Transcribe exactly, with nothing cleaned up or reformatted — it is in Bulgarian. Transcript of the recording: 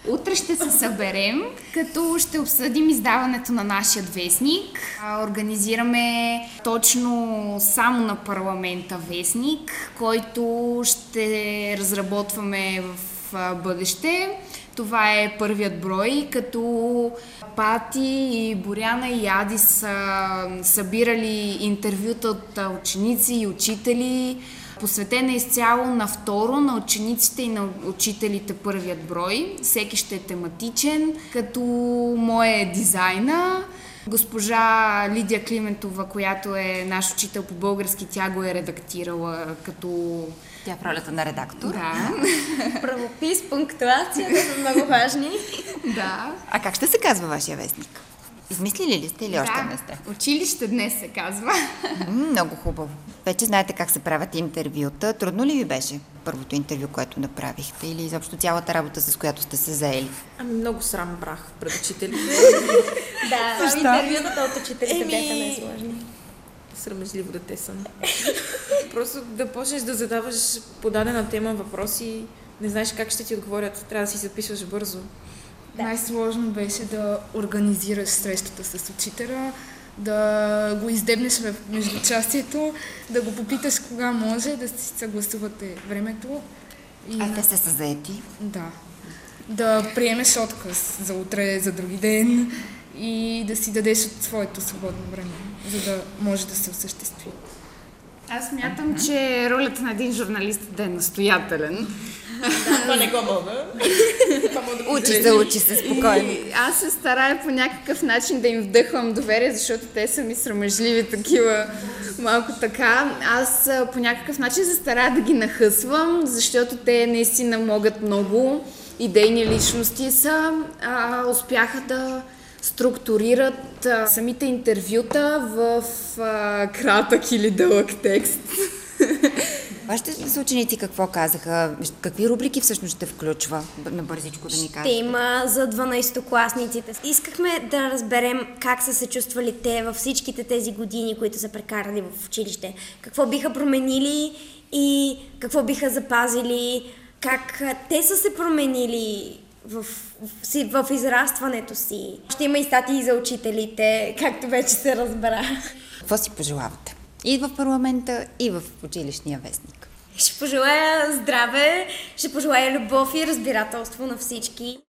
Утре ще се съберем, като ще обсъдим издаването на нашия вестник. Организираме точно само на парламента вестник, който ще разработваме в бъдеще. Това е първият брой, като Пати и Боряна и Ади са събирали интервюта от ученици и учители, посветена изцяло на второ, на учениците и на учителите първият брой. Всеки ще е тематичен, като моя дизайна. Госпожа Лидия Климентова, която е наш учител по български, тя го е редактирала като... Тя е в ролята на редактор. Да. Правопис, пунктуация, да са много важни. Да. А как ще се казва вашия вестник? Измислили ли сте или още да. не сте? Училище днес се казва. М, много хубаво. Вече знаете как се правят интервюта. Трудно ли ви беше първото интервю, което направихте, или изобщо цялата работа, с която сте се заели? Ами много срам брах пред учителите. Да, интервютата от учителите Еми... бяха най-сложни. Срамежливо дете съм. Просто да почнеш да задаваш по дадена тема въпроси, не знаеш как ще ти отговорят, трябва да си записваш бързо. Да. Най-сложно беше да организираш срещата с учителя, да го издебнеш в междучастието, да го попиташ кога може, да си съгласувате времето. И... А те се са заети? Да. Да приемеш отказ за утре, за други ден и да си дадеш от своето свободно време, за да може да се осъществи. Аз смятам, uh-huh. че ролята на един журналист е да е настоятелен. Това не го мога. Учи се, учи се спокойно. И аз се старая по някакъв начин да им вдъхвам доверие, защото те са ми срамежливи такива, малко така. Аз по някакъв начин се старая да ги нахъсвам, защото те наистина могат много. Идейни личности са, а, успяха да структурират а, самите интервюта в а, кратък или дълъг текст. Вашите съученици какво казаха? Какви рубрики всъщност ще включва? На бързичко да ни кажете. Ще има за дванайсетокласниците. Искахме да разберем как са се чувствали те във всичките тези години, които са прекарали в училище. Какво биха променили и какво биха запазили, как те са се променили в, в, в израстването си. Ще има и статии за учителите, както вече се разбра. Какво си пожелавате? И в парламента, и в училищния вестник. Ще пожелая здраве, ще пожелая любов и разбирателство на всички.